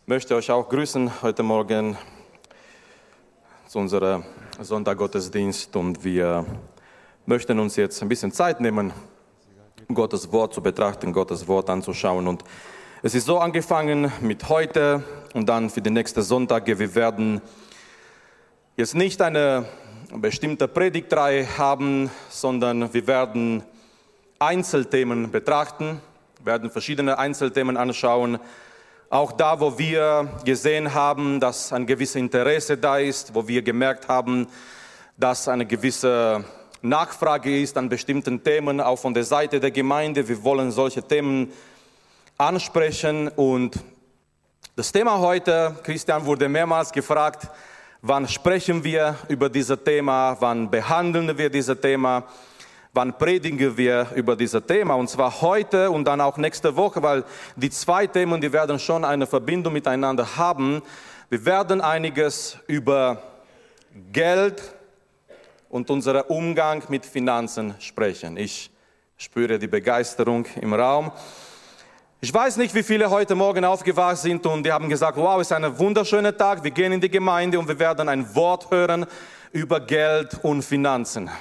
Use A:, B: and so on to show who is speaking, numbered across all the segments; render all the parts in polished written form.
A: möchte euch auch grüßen heute Morgen zu unserem Sonntaggottesdienst und wir möchten uns jetzt ein bisschen Zeit nehmen, Gottes Wort zu betrachten, Gottes Wort anzuschauen. Und es ist so angefangen mit heute und dann für die nächsten Sonntage. Wir werden jetzt nicht eine bestimmte Predigtreihe haben, sondern wir werden Einzelthemen betrachten, werden verschiedene Einzelthemen anschauen. Auch da, wo wir gesehen haben, dass ein gewisses Interesse da ist, wo wir gemerkt haben, dass eine gewisse Nachfrage ist an bestimmten Themen, auch von der Seite der Gemeinde. Wir wollen solche Themen ansprechen. Und das Thema heute, Christian wurde mehrmals gefragt, wann sprechen wir über dieses Thema, wann behandeln wir dieses Thema, wann predigen wir über dieses Thema. Und zwar heute und dann auch nächste Woche, weil die zwei Themen, die werden schon eine Verbindung miteinander haben. Wir werden einiges über Geld und unseren Umgang mit Finanzen sprechen. Ich spüre die Begeisterung im Raum. Ich weiß nicht, wie viele heute Morgen aufgewacht sind und die haben gesagt, wow, es ist ein wunderschöner Tag, wir gehen in die Gemeinde und wir werden ein Wort hören über Geld und Finanzen.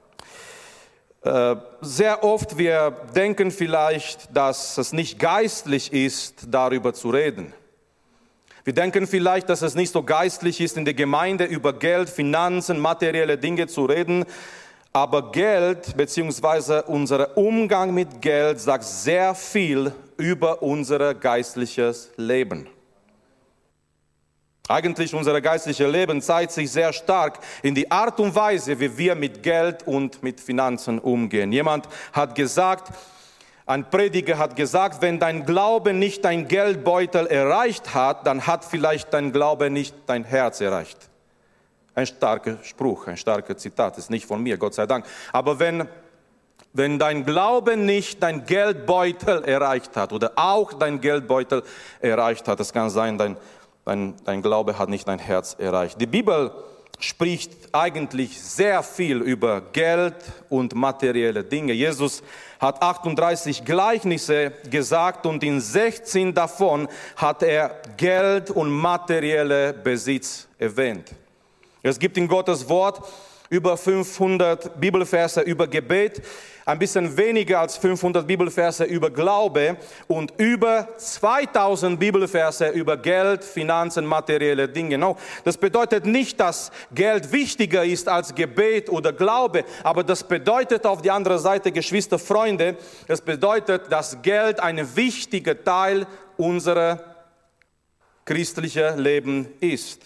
A: Sehr oft, wir denken vielleicht, dass es nicht geistlich ist, darüber zu reden. Wir denken vielleicht, dass es nicht so geistlich ist, in der Gemeinde über Geld, Finanzen, materielle Dinge zu reden. Aber Geld bzw. unser Umgang mit Geld sagt sehr viel über unser geistliches Leben. Eigentlich unser geistliches Leben zeigt sich sehr stark in die Art und Weise, wie wir mit Geld und mit Finanzen umgehen. Jemand hat gesagt, ein Prediger hat gesagt, wenn dein Glaube nicht dein Geldbeutel erreicht hat, dann hat vielleicht dein Glaube nicht dein Herz erreicht. Ein starker Spruch, ein starkes Zitat, ist nicht von mir, Gott sei Dank. Aber wenn dein Glaube nicht dein Geldbeutel erreicht hat oder auch dein Geldbeutel erreicht hat, es kann sein, dein Glaube hat nicht dein Herz erreicht. Die Bibel spricht eigentlich sehr viel über Geld und materielle Dinge. Jesus hat 38 Gleichnisse gesagt und in 16 davon hat er Geld und materielle Besitz erwähnt. Es gibt in Gottes Wort über 500 Bibelverse über Gebet, ein bisschen weniger als 500 Bibelverse über Glaube und über 2000 Bibelverse über Geld, Finanzen, materielle Dinge. No, das bedeutet nicht, dass Geld wichtiger ist als Gebet oder Glaube, aber das bedeutet auf die andere Seite, Geschwister, Freunde, das bedeutet, dass Geld ein wichtiger Teil unserer christlichen Leben ist.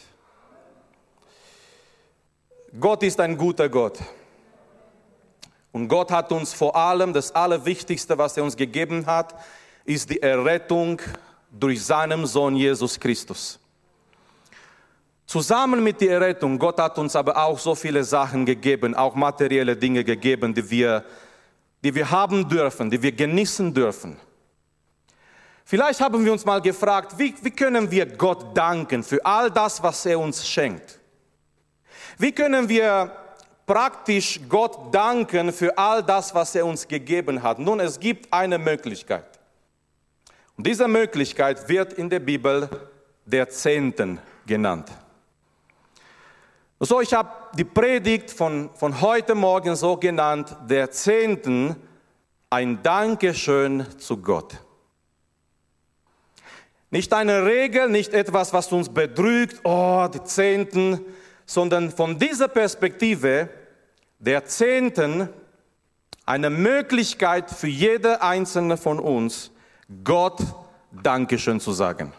A: Gott ist ein guter Gott. Und Gott hat uns vor allem, das Allerwichtigste, was er uns gegeben hat, ist die Errettung durch seinen Sohn Jesus Christus. Zusammen mit der Errettung, Gott hat uns aber auch so viele Sachen gegeben, auch materielle Dinge gegeben, die wir haben dürfen, die wir genießen dürfen. Vielleicht haben wir uns mal gefragt, wie können wir Gott danken für all das, was er uns schenkt? Wie können wir praktisch Gott danken für all das, was er uns gegeben hat? Nun, es gibt eine Möglichkeit. Und diese Möglichkeit wird in der Bibel der Zehnten genannt. So, ich habe die Predigt von heute Morgen so genannt, der Zehnten, ein Dankeschön zu Gott. Nicht eine Regel, nicht etwas, was uns betrügt, oh, die Zehnten, sondern von dieser Perspektive der Zehnten eine Möglichkeit für jede einzelne von uns, Gott Dankeschön zu sagen.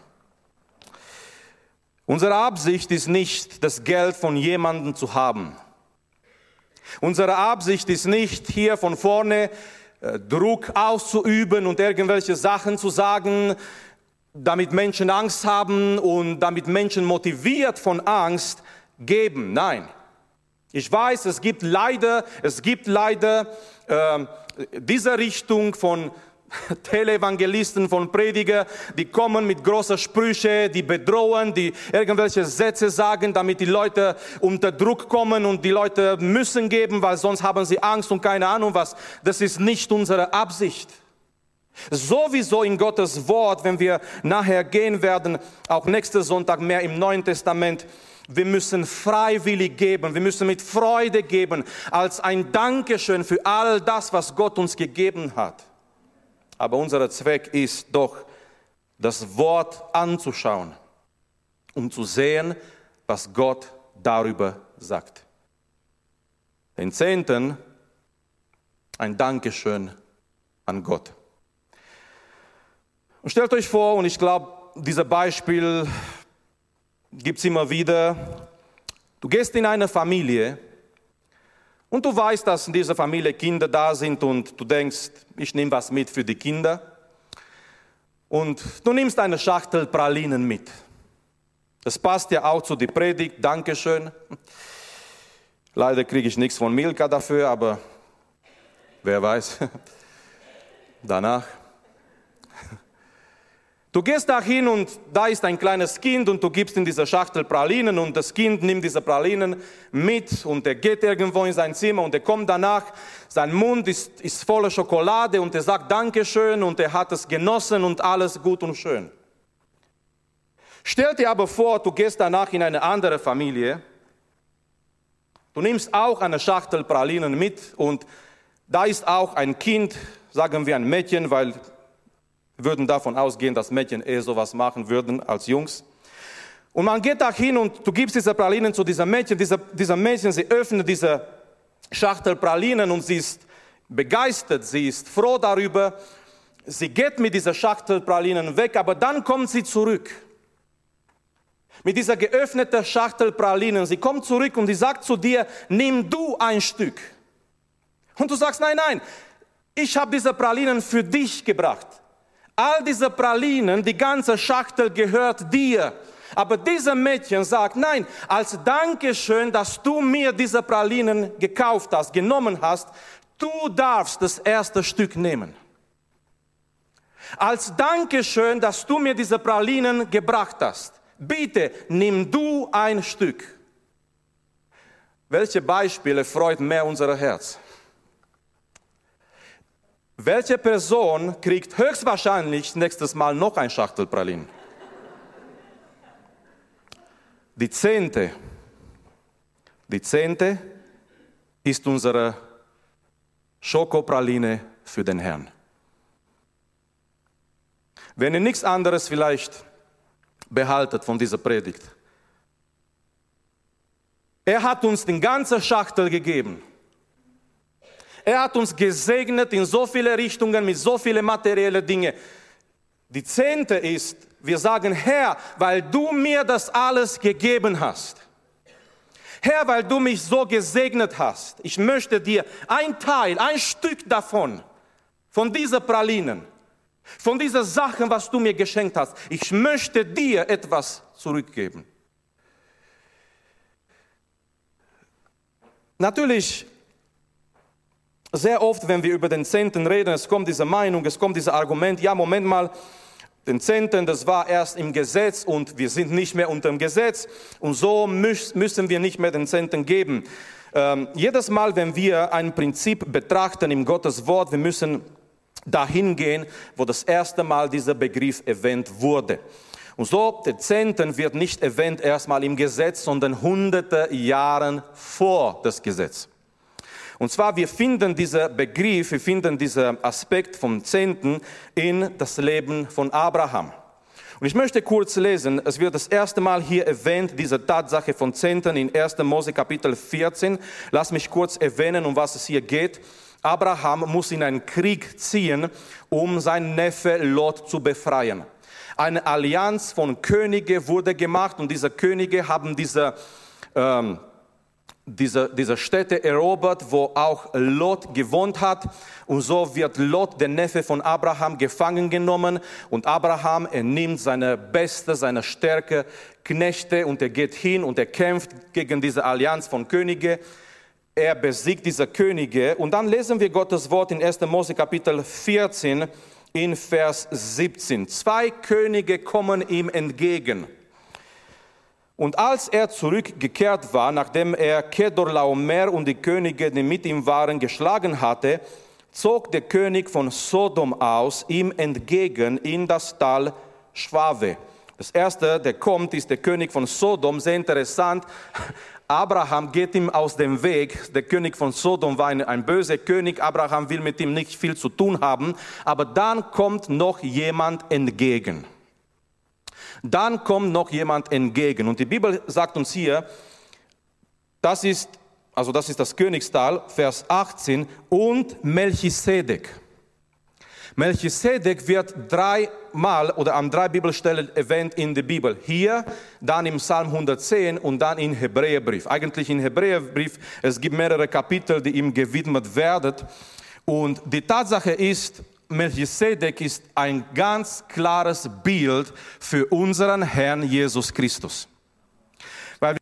A: Unsere Absicht ist nicht, das Geld von jemandem zu haben. Unsere Absicht ist nicht, hier von vorne Druck auszuüben und irgendwelche Sachen zu sagen, damit Menschen Angst haben und damit Menschen motiviert von Angst geben. Nein. Ich weiß, es gibt leider diese Richtung von Televangelisten, von Prediger, die kommen mit großen Sprüchen, die bedrohen, die irgendwelche Sätze sagen, damit die Leute unter Druck kommen und die Leute müssen geben, weil sonst haben sie Angst und keine Ahnung was. Das ist nicht unsere Absicht. Sowieso in Gottes Wort, wenn wir nachher gehen werden, auch nächsten Sonntag mehr im Neuen Testament, wir müssen freiwillig geben, wir müssen mit Freude geben, als ein Dankeschön für all das, was Gott uns gegeben hat. Aber unser Zweck ist doch, das Wort anzuschauen, um zu sehen, was Gott darüber sagt. Den Zehnten, ein Dankeschön an Gott. Und stellt euch vor, und ich glaube, dieses Beispiel gibt es immer wieder, du gehst in eine Familie und du weißt, dass in dieser Familie Kinder da sind und du denkst, ich nehme was mit für die Kinder. Und du nimmst eine Schachtel Pralinen mit. Das passt ja auch zu der Predigt, Dankeschön. Leider kriege ich nichts von Milka dafür, aber wer weiß, danach. Du gehst da hin und da ist ein kleines Kind und du gibst in diese Schachtel Pralinen und das Kind nimmt diese Pralinen mit und er geht irgendwo in sein Zimmer und er kommt danach, sein Mund ist voller Schokolade und er sagt Dankeschön und er hat es genossen und alles gut und schön. Stell dir aber vor, du gehst danach in eine andere Familie, du nimmst auch eine Schachtel Pralinen mit und da ist auch ein Kind, sagen wir ein Mädchen, weil wir würden davon ausgehen, dass Mädchen sowas machen würden als Jungs. Und man geht da hin und du gibst diese Pralinen zu diesem Mädchen. Dieser Mädchen, sie öffnet diese Schachtel Pralinen und sie ist begeistert, sie ist froh darüber. Sie geht mit dieser Schachtel Pralinen weg, aber dann kommt sie zurück. Mit dieser geöffneten Schachtel Pralinen. Sie kommt zurück und sie sagt zu dir, nimm du ein Stück. Und du sagst, nein, ich habe diese Pralinen für dich gebracht. All diese Pralinen, die ganze Schachtel gehört dir. Aber dieser Mädchen sagt, nein, als Dankeschön, dass du mir diese Pralinen gekauft hast, genommen hast, du darfst das erste Stück nehmen. Als Dankeschön, dass du mir diese Pralinen gebracht hast, bitte nimm du ein Stück. Welche Beispiele freut mehr unser Herz? Welche Person kriegt höchstwahrscheinlich nächstes Mal noch ein Schachtel Pralinen? Die Zehnte ist unsere Schokopraline für den Herrn. Wenn ihr nichts anderes vielleicht behaltet von dieser Predigt. Er hat uns die ganze Schachtel gegeben. Er hat uns gesegnet in so viele Richtungen, mit so vielen materiellen Dingen. Die Zehnte ist, wir sagen, Herr, weil du mir das alles gegeben hast. Herr, weil du mich so gesegnet hast. Ich möchte dir ein Teil, ein Stück davon, von diesen Pralinen, von diesen Sachen, was du mir geschenkt hast. Ich möchte dir etwas zurückgeben. Natürlich, sehr oft, wenn wir über den Zehnten reden, es kommt diese Meinung, es kommt dieses Argument, ja, Moment mal, den Zehnten, das war erst im Gesetz und wir sind nicht mehr unter dem Gesetz und so müssen wir nicht mehr den Zehnten geben. Jedes Mal, wenn wir ein Prinzip betrachten im Gottes Wort, wir müssen dahin gehen, wo das erste Mal dieser Begriff erwähnt wurde. Und so, der Zehnten wird nicht erwähnt erstmal im Gesetz, sondern hunderte Jahre vor das Gesetz. Und zwar, wir finden diesen Begriff, wir finden diesen Aspekt vom Zehnten in das Leben von Abraham. Und ich möchte kurz lesen, es wird das erste Mal hier erwähnt, diese Tatsache von Zehnten in 1. Mose Kapitel 14. Lass mich kurz erwähnen, um was es hier geht. Abraham muss in einen Krieg ziehen, um seinen Neffe Lot zu befreien. Eine Allianz von Königen wurde gemacht und diese Könige haben diese Städte erobert, wo auch Lot gewohnt hat. Und so wird Lot, der Neffe von Abraham, gefangen genommen. Und Abraham, er nimmt seine Beste, seine Stärke, Knechte und er geht hin und er kämpft gegen diese Allianz von Königen. Er besiegt diese Könige. Und dann lesen wir Gottes Wort in 1. Mose Kapitel 14 in Vers 17. 2 Könige kommen ihm entgegen. Und als er zurückgekehrt war, nachdem er Kedorlaomer und die Könige, die mit ihm waren, geschlagen hatte, zog der König von Sodom aus ihm entgegen in das Tal Schwave. Das erste, der kommt, ist der König von Sodom. Sehr interessant. Abraham geht ihm aus dem Weg. Der König von Sodom war ein böser König. Abraham will mit ihm nicht viel zu tun haben. Aber dann kommt noch jemand entgegen. Dann kommt noch jemand entgegen. Und die Bibel sagt uns hier, das ist das Königstal, Vers 18, und Melchisedek. Melchisedek wird dreimal oder an 3 Bibelstellen erwähnt in der Bibel. Hier, dann im Psalm 110 und dann im Hebräerbrief. Eigentlich im Hebräerbrief, es gibt mehrere Kapitel, die ihm gewidmet werden. Und die Tatsache ist, Melchisedek ist ein ganz klares Bild für unseren Herrn Jesus Christus. Weil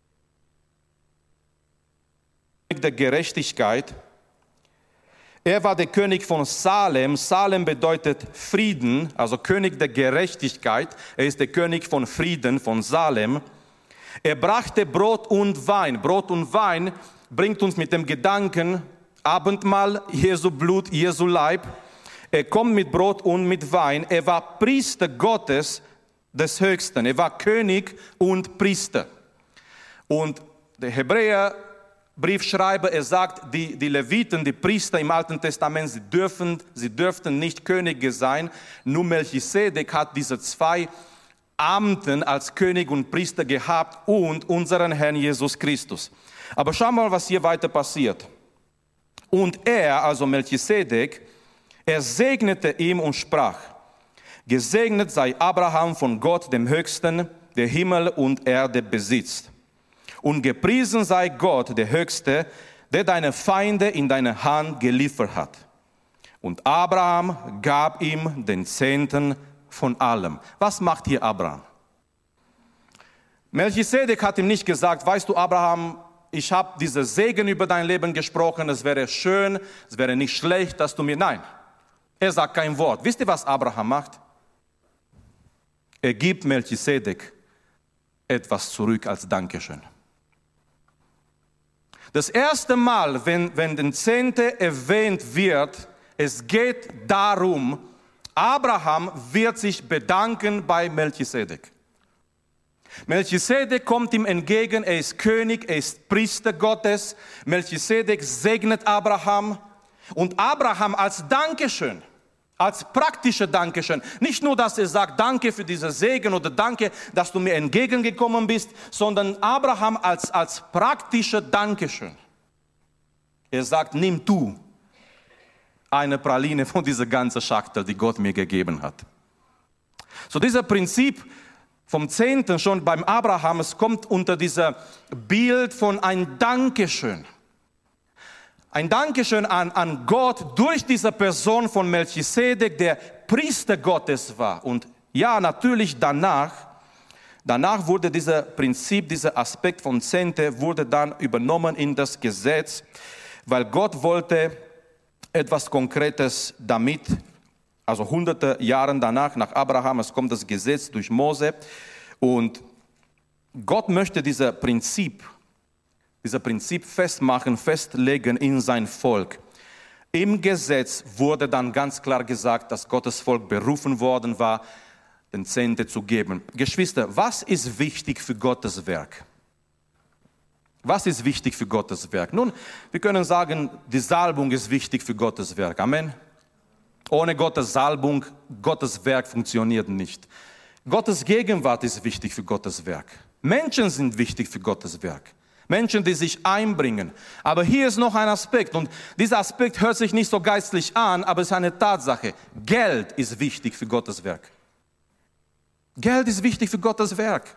A: der Gerechtigkeit, er war der König von Salem. Salem bedeutet Frieden, also König der Gerechtigkeit. Er ist der König von Frieden, von Salem. Er brachte Brot und Wein. Brot und Wein bringt uns mit dem Gedanken, Abendmahl, Jesu Blut, Jesu Leib. Er kommt mit Brot und mit Wein. Er war Priester Gottes des Höchsten. Er war König und Priester. Und der Hebräerbriefschreiber, er sagt, die Leviten, die Priester im Alten Testament, sie dürften nicht Könige sein. Nur Melchisedek hat diese 2 Amten als König und Priester gehabt und unseren Herrn Jesus Christus. Aber schau mal, was hier weiter passiert. Und er, also Melchisedek, er segnete ihm und sprach, gesegnet sei Abraham von Gott, dem Höchsten, der Himmel und Erde besitzt. Und gepriesen sei Gott, der Höchste, der deine Feinde in deine Hand geliefert hat. Und Abraham gab ihm den 10. von allem. Was macht hier Abraham? Melchisedek hat ihm nicht gesagt, weißt du Abraham, ich habe diesen Segen über dein Leben gesprochen, es wäre schön, es wäre nicht schlecht, dass du mir... Nein, er sagt kein Wort. Wisst ihr, was Abraham macht? Er gibt Melchisedek etwas zurück als Dankeschön. Das erste Mal, wenn den 10. erwähnt wird, es geht darum, Abraham wird sich bedanken bei Melchisedek. Melchisedek kommt ihm entgegen, er ist König, er ist Priester Gottes. Melchisedek segnet Abraham und Abraham als Dankeschön, als praktische Dankeschön. Nicht nur, dass er sagt, danke für diesen Segen oder danke, dass du mir entgegengekommen bist, sondern Abraham als praktische Dankeschön. Er sagt, nimm du eine Praline von dieser ganzen Schachtel, die Gott mir gegeben hat. So dieser Prinzip vom 10. schon beim Abraham, es kommt unter dieser Bild von ein Dankeschön. Ein Dankeschön an Gott durch diese Person von Melchisedek, der Priester Gottes war. Und ja, natürlich danach wurde dieser Prinzip, dieser Aspekt von Zehnte, wurde dann übernommen in das Gesetz, weil Gott wollte etwas Konkretes damit, also hunderte Jahre danach, nach Abraham, es kommt das Gesetz durch Mose und Gott möchte dieses Prinzip festmachen, festlegen in sein Volk. Im Gesetz wurde dann ganz klar gesagt, dass Gottes Volk berufen worden war, den Zehnte zu geben. Geschwister, was ist wichtig für Gottes Werk? Was ist wichtig für Gottes Werk? Nun, wir können sagen, die Salbung ist wichtig für Gottes Werk. Amen. Ohne Gottes Salbung, Gottes Werk funktioniert nicht. Gottes Gegenwart ist wichtig für Gottes Werk. Menschen sind wichtig für Gottes Werk. Menschen, die sich einbringen. Aber hier ist noch ein Aspekt und dieser Aspekt hört sich nicht so geistlich an, aber es ist eine Tatsache. Geld ist wichtig für Gottes Werk. Geld ist wichtig für Gottes Werk.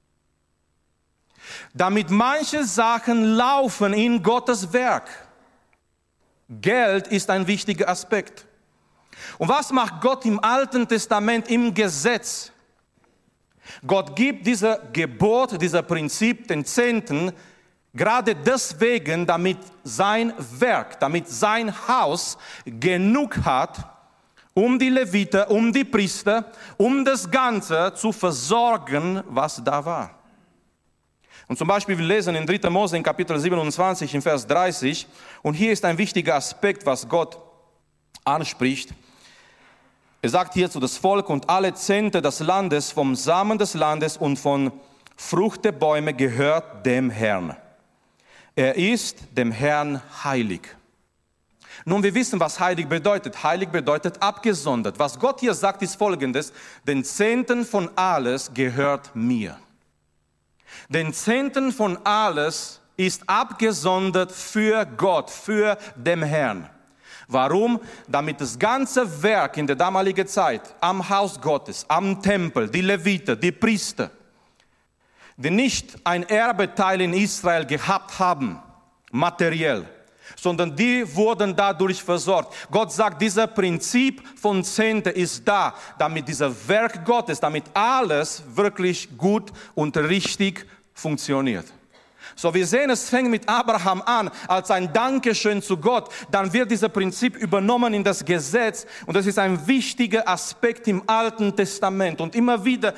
A: Damit manche Sachen laufen in Gottes Werk. Geld ist ein wichtiger Aspekt. Und was macht Gott im Alten Testament, im Gesetz? Gott gibt diese Gebot, dieser Prinzip, den Zehnten, gerade deswegen, damit sein Werk, damit sein Haus genug hat, um die Leviten, um die Priester, um das Ganze zu versorgen, was da war. Und zum Beispiel, wir lesen in 3. Mose in Kapitel 27, in Vers 30, und hier ist ein wichtiger Aspekt, was Gott anspricht. Er sagt hierzu, das Volk und alle Zehnte des Landes, vom Samen des Landes und von Frucht der Bäume gehört dem Herrn. Er ist dem Herrn heilig. Nun, wir wissen, was heilig bedeutet. Heilig bedeutet abgesondert. Was Gott hier sagt, ist Folgendes: Den Zehnten von alles gehört mir. Den Zehnten von alles ist abgesondert für Gott, für den Herrn. Warum? Damit das ganze Werk in der damaligen Zeit am Haus Gottes, am Tempel, die Leviten, die Priester, die nicht ein Erbeteil in Israel gehabt haben, materiell, sondern die wurden dadurch versorgt. Gott sagt, dieser Prinzip von Zehnte ist da, damit dieser Werk Gottes, damit alles wirklich gut und richtig funktioniert. So, wir sehen, es fängt mit Abraham an, als ein Dankeschön zu Gott. Dann wird dieses Prinzip übernommen in das Gesetz. Und das ist ein wichtiger Aspekt im Alten Testament. Und immer wieder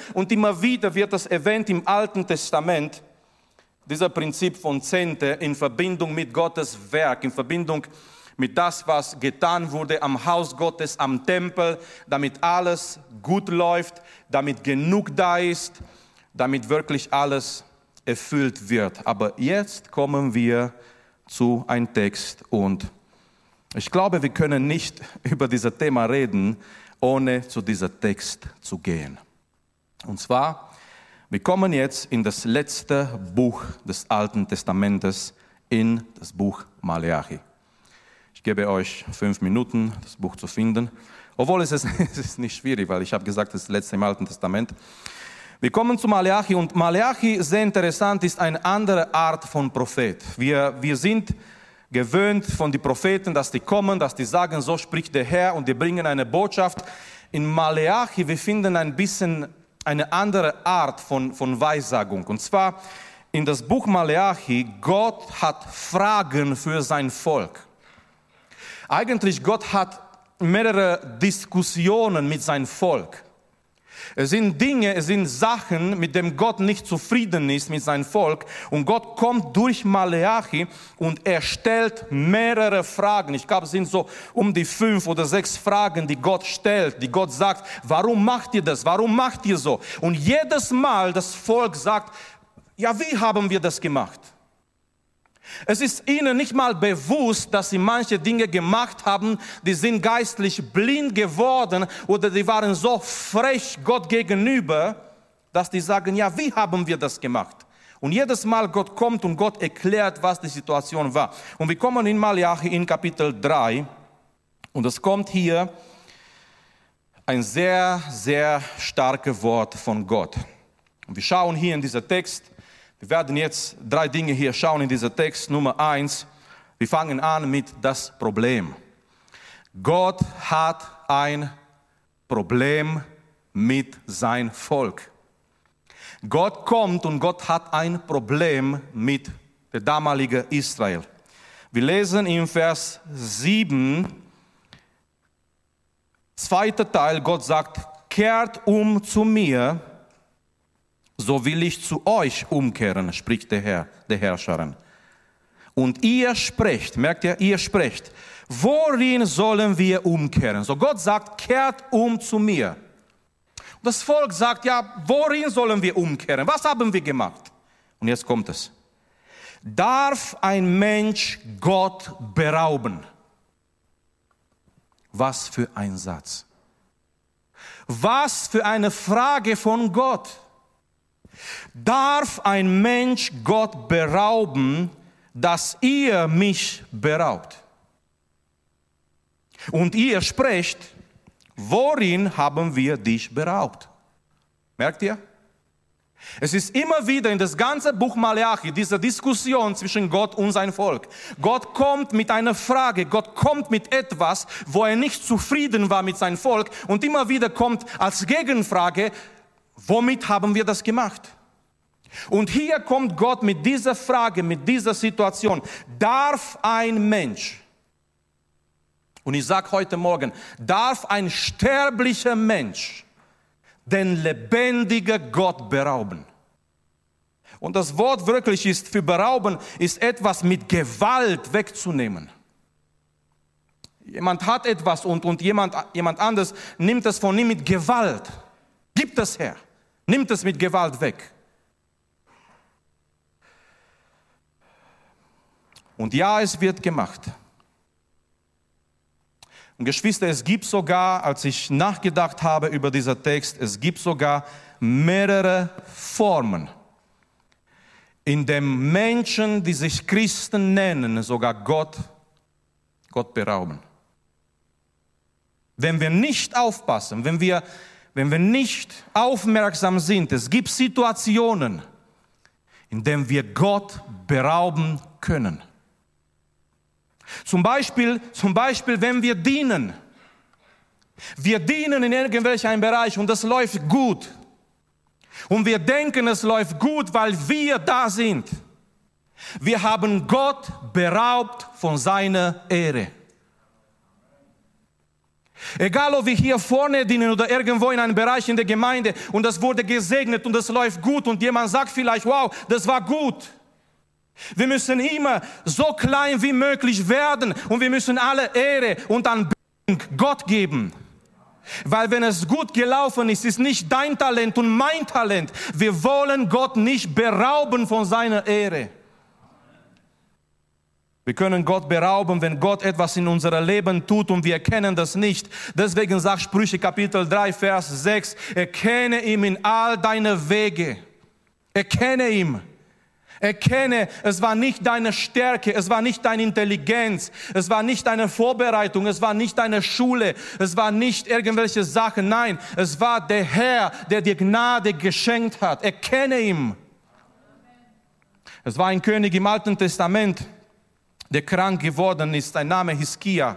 A: wird das erwähnt im Alten Testament. Dieser Prinzip von Zehnte in Verbindung mit Gottes Werk, in Verbindung mit das, was getan wurde am Haus Gottes, am Tempel, damit alles gut läuft, damit genug da ist, damit wirklich alles erfüllt wird. Aber jetzt kommen wir zu einem Text und ich glaube, wir können nicht über dieses Thema reden, ohne zu diesem Text zu gehen. Und zwar, wir kommen jetzt in das letzte Buch des Alten Testamentes, in das Buch Maleachi. Ich gebe euch 5 Minuten, das Buch zu finden. Obwohl es ist nicht schwierig, weil ich habe gesagt, das letzte im Alten Testament. Wir kommen zu Maleachi und Maleachi, sehr interessant, ist eine andere Art von Prophet. Wir sind gewöhnt von den Propheten, dass die kommen, dass die sagen, so spricht der Herr und die bringen eine Botschaft. In Maleachi, wir finden ein bisschen eine andere Art von Weissagung. Und zwar in das Buch Maleachi, Gott hat Fragen für sein Volk. Eigentlich Gott hat mehrere Diskussionen mit seinem Volk. Es sind Dinge, es sind Sachen, mit denen Gott nicht zufrieden ist mit seinem Volk. Und Gott kommt durch Maleachi und er stellt mehrere Fragen. Ich glaube, es sind so um die 5 oder 6 Fragen, die Gott stellt, die Gott sagt, warum macht ihr das? Warum macht ihr so? Und jedes Mal das Volk sagt, ja, wie haben wir das gemacht? Es ist ihnen nicht mal bewusst, dass sie manche Dinge gemacht haben, die sind geistlich blind geworden oder die waren so frech Gott gegenüber, dass die sagen, ja, wie haben wir das gemacht? Und jedes Mal Gott kommt und Gott erklärt, was die Situation war. Und wir kommen in Maleachi in Kapitel 3 und es kommt hier ein sehr, sehr starkes Wort von Gott. Und wir schauen hier in diesen Text. Wir werden jetzt 3 Dinge hier schauen in diesem Text. Nummer 1, wir fangen an mit das Problem. Gott hat ein Problem mit seinem Volk. Gott kommt und Gott hat ein Problem mit der damaligen Israel. Wir lesen im Vers 7, 2. Teil, Gott sagt, kehrt um zu mir, so will ich zu euch umkehren, spricht der Herr, der Herrscher. Und ihr sprecht, merkt ihr, ihr sprecht, worin sollen wir umkehren? So Gott sagt, kehrt um zu mir. Das Volk sagt, ja, worin sollen wir umkehren? Was haben wir gemacht? Und jetzt kommt es. Darf ein Mensch Gott berauben? Was für ein Satz. Was für eine Frage von Gott. Darf ein Mensch Gott berauben, dass ihr mich beraubt? Und ihr sprecht, worin haben wir dich beraubt? Merkt ihr? Es ist immer wieder in das ganze Buch Maleachi diese Diskussion zwischen Gott und sein Volk. Gott kommt mit einer Frage, Gott kommt mit etwas, wo er nicht zufrieden war mit seinem Volk und immer wieder kommt als Gegenfrage, womit haben wir das gemacht? Und hier kommt Gott mit dieser Frage, mit dieser Situation. Darf ein Mensch, und ich sage heute Morgen, darf ein sterblicher Mensch den lebendigen Gott berauben? Und das Wort wirklich ist für berauben, ist etwas mit Gewalt wegzunehmen. Jemand hat etwas und jemand anderes nimmt es von ihm mit Gewalt. Gibt es her. Nimmt es mit Gewalt weg. Und ja, es wird gemacht. Und Geschwister, es gibt sogar, als ich nachgedacht habe über diesen Text, es gibt sogar mehrere Formen, in dem Menschen, die sich Christen nennen, sogar Gott berauben. Wenn wir nicht aufpassen, wenn wir nicht aufmerksam sind, es gibt Situationen, in denen wir Gott berauben können. Zum Beispiel, wenn wir dienen. Wir dienen in irgendwelchem Bereich und es läuft gut. Und wir denken, es läuft gut, weil wir da sind. Wir haben Gott beraubt von seiner Ehre. Egal, ob wir hier vorne dienen oder irgendwo in einem Bereich in der Gemeinde und es wurde gesegnet und es läuft gut und jemand sagt vielleicht, wow, das war gut. Wir müssen immer so klein wie möglich werden und wir müssen alle Ehre und Anbetung Gott geben. Weil wenn es gut gelaufen ist, ist nicht dein Talent und mein Talent. Wir wollen Gott nicht berauben von seiner Ehre. Wir können Gott berauben, wenn Gott etwas in unserem Leben tut und wir erkennen das nicht. Deswegen sagt Sprüche Kapitel 3, Vers 6, erkenne ihn in all deine Wege. Erkenne ihn. Erkenne, es war nicht deine Stärke, es war nicht deine Intelligenz, es war nicht deine Vorbereitung, es war nicht deine Schule, es war nicht irgendwelche Sachen. Nein, es war der Herr, der dir Gnade geschenkt hat. Erkenne ihn. Es war ein König im Alten Testament, der krank geworden ist, sein Name Hiskia.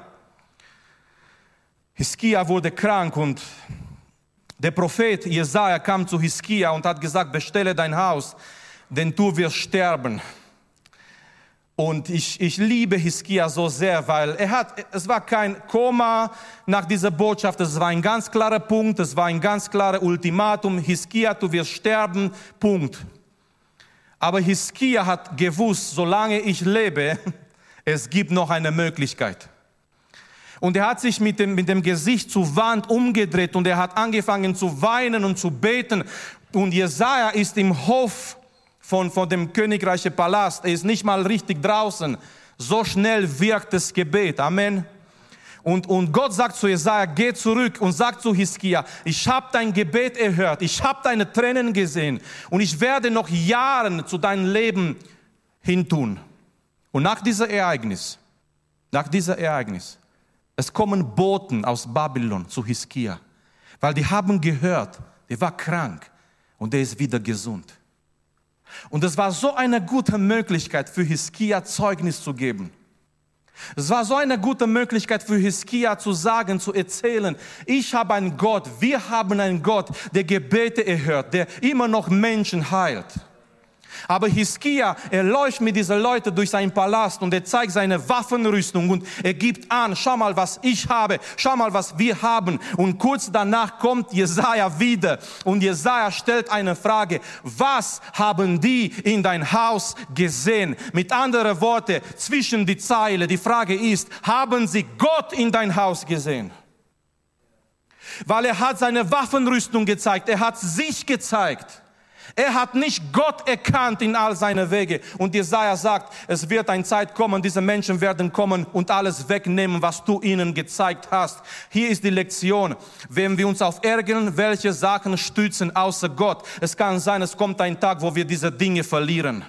A: Hiskia wurde krank und der Prophet Jesaja kam zu Hiskia und hat gesagt, bestelle dein Haus, denn du wirst sterben. Und ich liebe Hiskia so sehr, weil es war kein Komma nach dieser Botschaft, es war ein ganz klarer Punkt, es war ein ganz klarer Ultimatum, Hiskia, du wirst sterben, Punkt. Aber Hiskia hat gewusst, solange ich lebe, es gibt noch eine Möglichkeit. Und er hat sich mit dem Gesicht zur Wand umgedreht und er hat angefangen zu weinen und zu beten. Und Jesaja ist im Hof von dem königreichen Palast. Er ist nicht mal richtig draußen. So schnell wirkt das Gebet. Amen. Und Gott sagt zu Jesaja, geh zurück und sag zu Hiskia, ich habe dein Gebet erhört, ich habe deine Tränen gesehen und ich werde noch Jahre zu deinem Leben hintun. Und nach diesem Ereignis, es kommen Boten aus Babylon zu Hiskia, weil die haben gehört, der war krank und der ist wieder gesund. Und es war so eine gute Möglichkeit für Hiskia Zeugnis zu geben. Es war so eine gute Möglichkeit für Hiskia zu sagen, zu erzählen, ich habe einen Gott, wir haben einen Gott, der Gebete erhört, der immer noch Menschen heilt. Aber Hiskia, er läuft mit diesen Leuten durch seinen Palast und er zeigt seine Waffenrüstung und er gibt an, schau mal, was ich habe, schau mal, was wir haben. Und kurz danach kommt Jesaja wieder und Jesaja stellt eine Frage, was haben die in dein Haus gesehen? Mit anderen Worten, zwischen die Zeilen, die Frage ist, haben sie Gott in dein Haus gesehen? Weil er hat seine Waffenrüstung gezeigt, er hat sich gezeigt. Er hat nicht Gott erkannt in all seine Wege. Und Jesaja sagt, es wird eine Zeit kommen, diese Menschen werden kommen und alles wegnehmen, was du ihnen gezeigt hast. Hier ist die Lektion. Wenn wir uns auf irgendwelche Sachen stützen außer Gott, es kann sein, es kommt ein Tag, wo wir diese Dinge verlieren.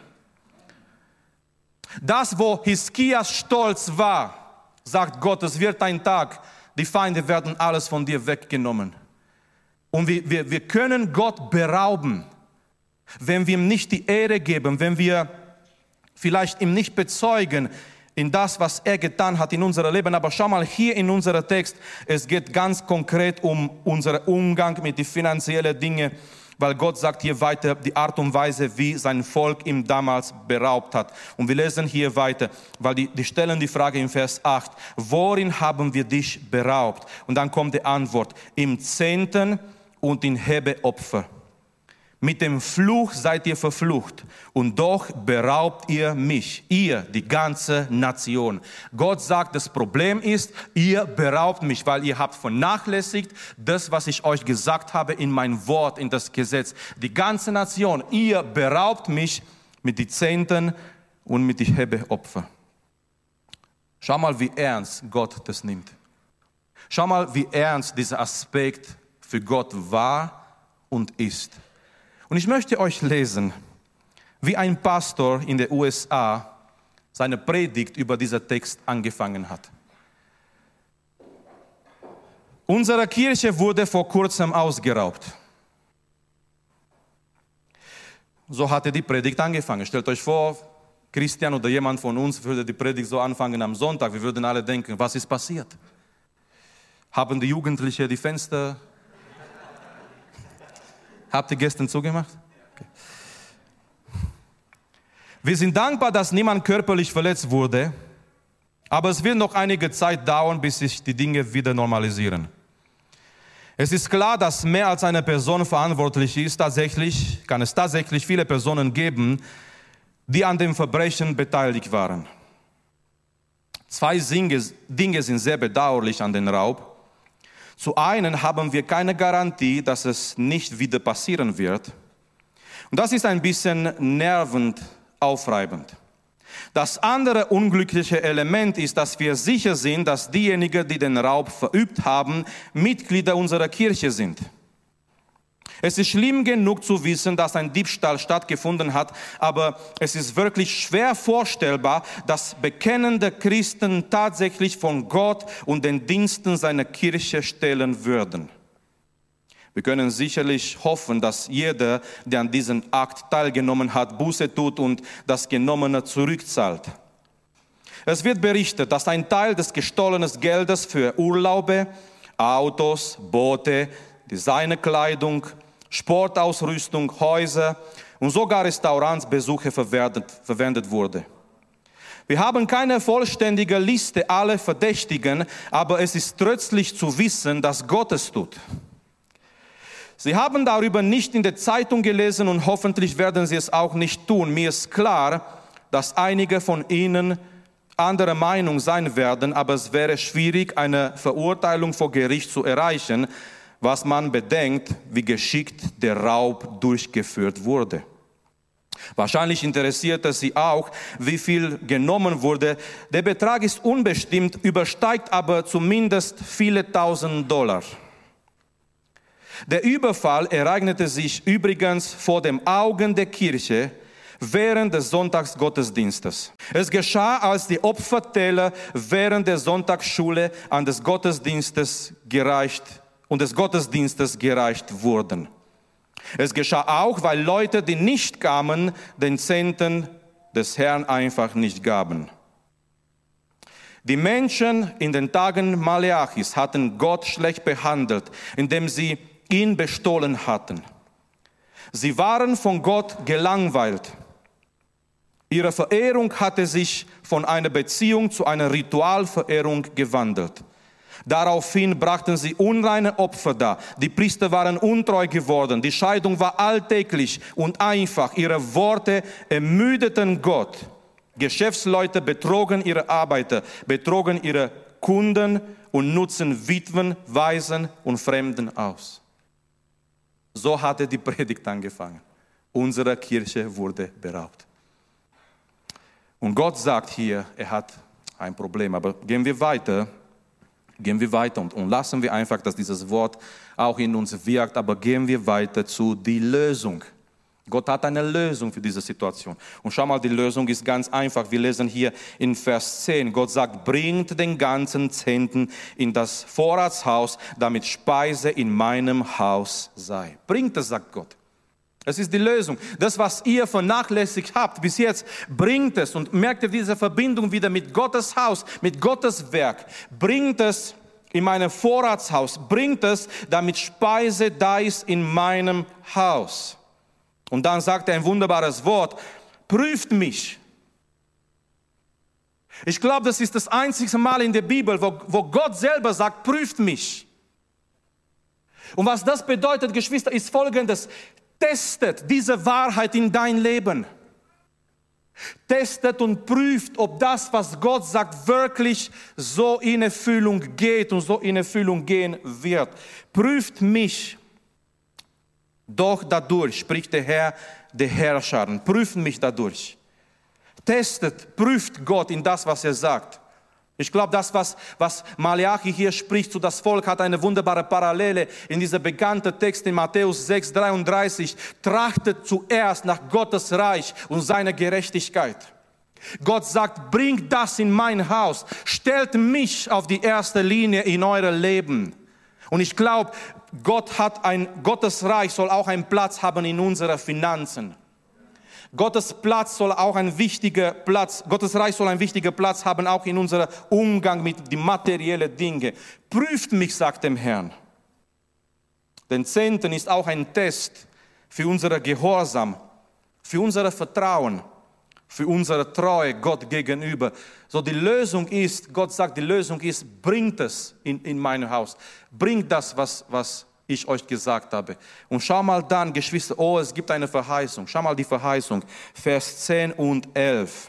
A: Das, wo Hiskias Stolz war, sagt Gott, es wird ein Tag, die Feinde werden alles von dir weggenommen. Und wir können Gott berauben, wenn wir ihm nicht die Ehre geben, wenn wir vielleicht ihm nicht bezeugen in das, was er getan hat in unserem Leben. Aber schau mal, hier in unserem Text, es geht ganz konkret um unseren Umgang mit den finanziellen Dingen, weil Gott sagt hier weiter die Art und Weise, wie sein Volk ihm damals beraubt hat. Und wir lesen hier weiter, weil die stellen die Frage in Vers 8, worin haben wir dich beraubt? Und dann kommt die Antwort, im Zehnten und in Hebeopfer. Mit dem Fluch seid ihr verflucht und doch beraubt ihr mich, ihr, die ganze Nation. Gott sagt, das Problem ist, ihr beraubt mich, weil ihr habt vernachlässigt das, was ich euch gesagt habe in mein Wort, in das Gesetz. Die ganze Nation, ihr beraubt mich mit den Zehnten und mit den Hebeopfer. Schau mal, wie ernst Gott das nimmt. Schau mal, wie ernst dieser Aspekt für Gott war und ist. Und ich möchte euch lesen, wie ein Pastor in den USA seine Predigt über diesen Text angefangen hat. Unsere Kirche wurde vor kurzem ausgeraubt. So hatte die Predigt angefangen. Stellt euch vor, Christian oder jemand von uns würde die Predigt so anfangen am Sonntag. Wir würden alle denken, was ist passiert? Haben die Jugendlichen die Fenster? Habt ihr gestern zugemacht? Okay. Wir sind dankbar, dass niemand körperlich verletzt wurde, aber es wird noch einige Zeit dauern, bis sich die Dinge wieder normalisieren. Es ist klar, dass mehr als eine Person verantwortlich ist. Tatsächlich kann es tatsächlich viele Personen geben, die an dem Verbrechen beteiligt waren. Zwei Dinge sind sehr bedauerlich an dem Raub. Zu einen haben wir keine Garantie, dass es nicht wieder passieren wird. Und das ist ein bisschen nervend aufreibend. Das andere unglückliche Element ist, dass wir sicher sind, dass diejenigen, die den Raub verübt haben, Mitglieder unserer Kirche sind. Es ist schlimm genug zu wissen, dass ein Diebstahl stattgefunden hat, aber es ist wirklich schwer vorstellbar, dass bekennende Christen tatsächlich von Gott und den Diensten seiner Kirche stehlen würden. Wir können sicherlich hoffen, dass jeder, der an diesem Akt teilgenommen hat, Buße tut und das Genommene zurückzahlt. Es wird berichtet, dass ein Teil des gestohlenen Geldes für Urlaube, Autos, Boote, Designerkleidung, Sportausrüstung, Häuser und sogar Restaurantsbesuche verwendet wurde. Wir haben keine vollständige Liste aller Verdächtigen, aber es ist tröstlich zu wissen, dass Gott es tut. Sie haben darüber nicht in der Zeitung gelesen und hoffentlich werden Sie es auch nicht tun. Mir ist klar, dass einige von Ihnen anderer Meinung sein werden, aber es wäre schwierig, eine Verurteilung vor Gericht zu erreichen, was man bedenkt, wie geschickt der Raub durchgeführt wurde. Wahrscheinlich interessiert es Sie auch, wie viel genommen wurde. Der Betrag ist unbestimmt, übersteigt aber zumindest viele tausend $. Der Überfall ereignete sich übrigens vor den Augen der Kirche während des Sonntagsgottesdienstes. Es geschah, als die Opferteller während der Sonntagsschule an des Gottesdienstes gereicht wurden. Es geschah auch, weil Leute, die nicht kamen, den Zehnten des Herrn einfach nicht gaben. Die Menschen in den Tagen Maleachis hatten Gott schlecht behandelt, indem sie ihn bestohlen hatten. Sie waren von Gott gelangweilt. Ihre Verehrung hatte sich von einer Beziehung zu einer Ritualverehrung gewandelt. Daraufhin brachten sie unreine Opfer dar. Die Priester waren untreu geworden. Die Scheidung war alltäglich und einfach. Ihre Worte ermüdeten Gott. Geschäftsleute betrogen ihre Arbeiter, betrogen ihre Kunden und nutzen Witwen, Waisen und Fremden aus. So hatte die Predigt angefangen. Unsere Kirche wurde beraubt. Und Gott sagt hier, er hat ein Problem. Aber gehen wir weiter und lassen wir einfach, dass dieses Wort auch in uns wirkt, aber gehen wir weiter zu die Lösung. Gott hat eine Lösung für diese Situation. Und schau mal, die Lösung ist ganz einfach. Wir lesen hier in Vers 10. Gott sagt, bringt den ganzen Zehnten in das Vorratshaus, damit Speise in meinem Haus sei. Bringt es, sagt Gott. Es ist die Lösung. Das, was ihr vernachlässigt habt bis jetzt, bringt es. Und merkt ihr diese Verbindung wieder mit Gottes Haus, mit Gottes Werk. Bringt es in meinem Vorratshaus. Bringt es, damit Speise da ist in meinem Haus. Und dann sagt er ein wunderbares Wort, prüft mich. Ich glaube, das ist das einzige Mal in der Bibel, wo Gott selber sagt, prüft mich. Und was das bedeutet, Geschwister, ist Folgendes. testet diese Wahrheit in dein Leben. Testet und prüft, ob das, was Gott sagt, wirklich so in Erfüllung geht und so in Erfüllung gehen wird. Prüft mich doch dadurch, spricht der Herr der Herrscher. Prüft mich dadurch. Testet, prüft Gott in das, was er sagt. Ich glaube, das, was Malachi hier spricht zu das Volk, hat eine wunderbare Parallele in dieser bekannten Text in Matthäus 6,33. Trachtet zuerst nach Gottes Reich und seiner Gerechtigkeit. Gott sagt, bringt das in mein Haus. Stellt mich auf die erste Linie in euer Leben. Und ich glaube, Gottes Reich soll auch einen Platz haben in unseren Finanzen. Gottes Reich soll einen wichtigen Platz haben, auch in unserem Umgang mit den materiellen Dingen. Prüft mich, sagt dem Herrn. Denn Zehnten ist auch ein Test für unser Gehorsam, für unser Vertrauen, für unsere Treue Gott gegenüber. So die Lösung ist, Gott sagt, die Lösung ist, bringt es in mein Haus. Bringt das, was ich euch gesagt habe. Und schau mal dann, Geschwister, es gibt eine Verheißung. Schau mal die Verheißung, Vers 10 und 11.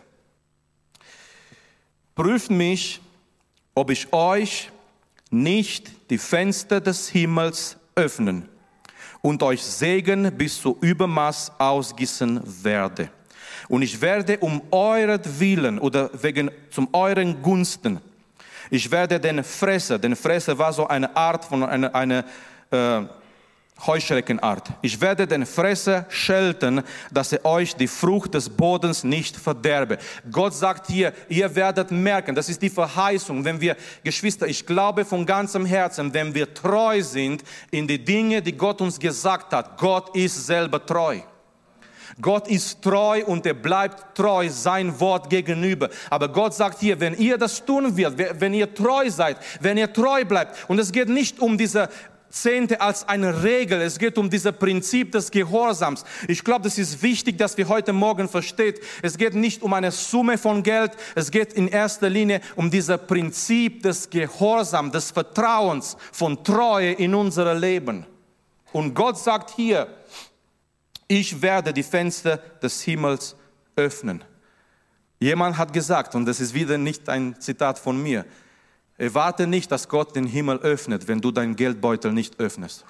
A: Prüft mich, ob ich euch nicht die Fenster des Himmels öffnen und euch Segen bis zu Übermaß ausgießen werde. Und ich werde um euretwillen oder zum euren Gunsten, ich werde den Fresser war so eine Art von eine Heuschreckenart. Ich werde den Fresser schelten, dass er euch die Frucht des Bodens nicht verderbe. Gott sagt hier, ihr werdet merken, das ist die Verheißung, wenn wir, Geschwister, ich glaube von ganzem Herzen, wenn wir treu sind in die Dinge, die Gott uns gesagt hat, Gott ist selber treu. Gott ist treu und er bleibt treu sein Wort gegenüber. Aber Gott sagt hier, wenn ihr das tun werdet, wenn ihr treu seid, wenn ihr treu bleibt, und es geht nicht um diese Zehnte als eine Regel, es geht um dieses Prinzip des Gehorsams. Ich glaube, das ist wichtig, dass wir heute Morgen verstehen. Es geht nicht um eine Summe von Geld, es geht in erster Linie um dieses Prinzip des Gehorsams, des Vertrauens, von Treue in unserem Leben. Und Gott sagt hier, ich werde die Fenster des Himmels öffnen. Jemand hat gesagt, und das ist wieder nicht ein Zitat von mir, erwarte nicht, dass Gott den Himmel öffnet, wenn du deinen Geldbeutel nicht öffnest.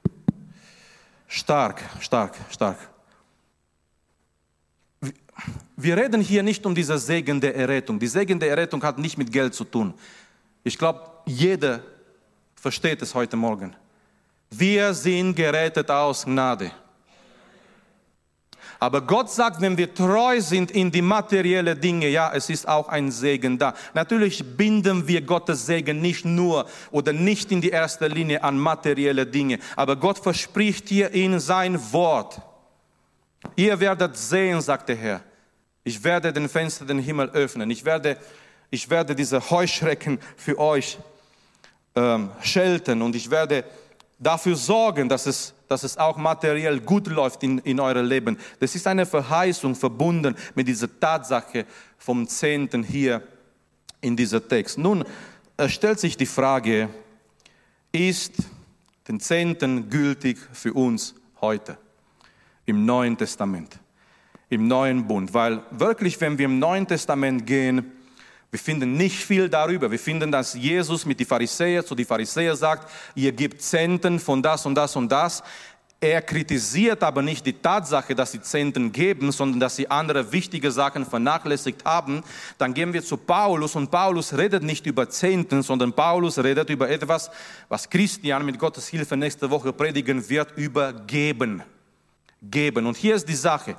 A: Stark, stark, stark. Wir reden hier nicht um diesen Segen der Errettung. Die Segen der Errettung hat nicht mit Geld zu tun. Ich glaube, jeder versteht es heute Morgen. Wir sind gerettet aus Gnade. Aber Gott sagt, wenn wir treu sind in die materiellen Dinge, ja, es ist auch ein Segen da. Natürlich binden wir Gottes Segen nicht nur oder nicht in die erste Linie an materielle Dinge. Aber Gott verspricht hier in sein Wort. Ihr werdet sehen, sagt der Herr. Ich werde den Fenster den Himmel öffnen. Ich werde diese Heuschrecken für euch schelten und ich werde dafür sorgen, dass es auch materiell gut läuft in eurem Leben. Das ist eine Verheißung verbunden mit dieser Tatsache vom Zehnten hier in diesem Text. Nun stellt sich die Frage, ist den Zehnten gültig für uns heute im Neuen Testament, im Neuen Bund? Weil wirklich, wenn wir im Neuen Testament gehen, wir finden nicht viel darüber. Wir finden, dass Jesus mit den Pharisäern zu den Pharisäern sagt, ihr gebt Zehnten von das und das und das. Er kritisiert aber nicht die Tatsache, dass sie Zehnten geben, sondern dass sie andere wichtige Sachen vernachlässigt haben. Dann gehen wir zu Paulus und Paulus redet nicht über Zehnten, sondern Paulus redet über etwas, was Christian mit Gottes Hilfe nächste Woche predigen wird, über Geben. Geben. Und hier ist die Sache.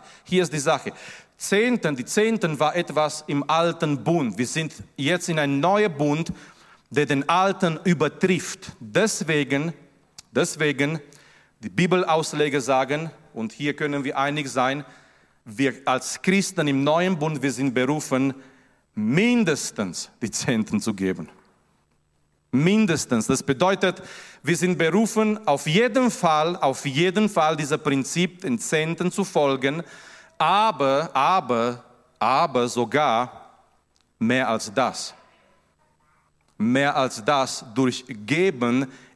A: Die Zehnten war etwas im alten Bund. Wir sind jetzt in einem neuen Bund, der den alten übertrifft. Deswegen, die Bibelausleger sagen, und hier können wir einig sein, wir als Christen im neuen Bund, wir sind berufen, mindestens die Zehnten zu geben. Mindestens. Das bedeutet, wir sind berufen, auf jeden Fall dieser Prinzip, den Zehnten zu folgen, aber sogar mehr als das. Mehr als das, durch Geben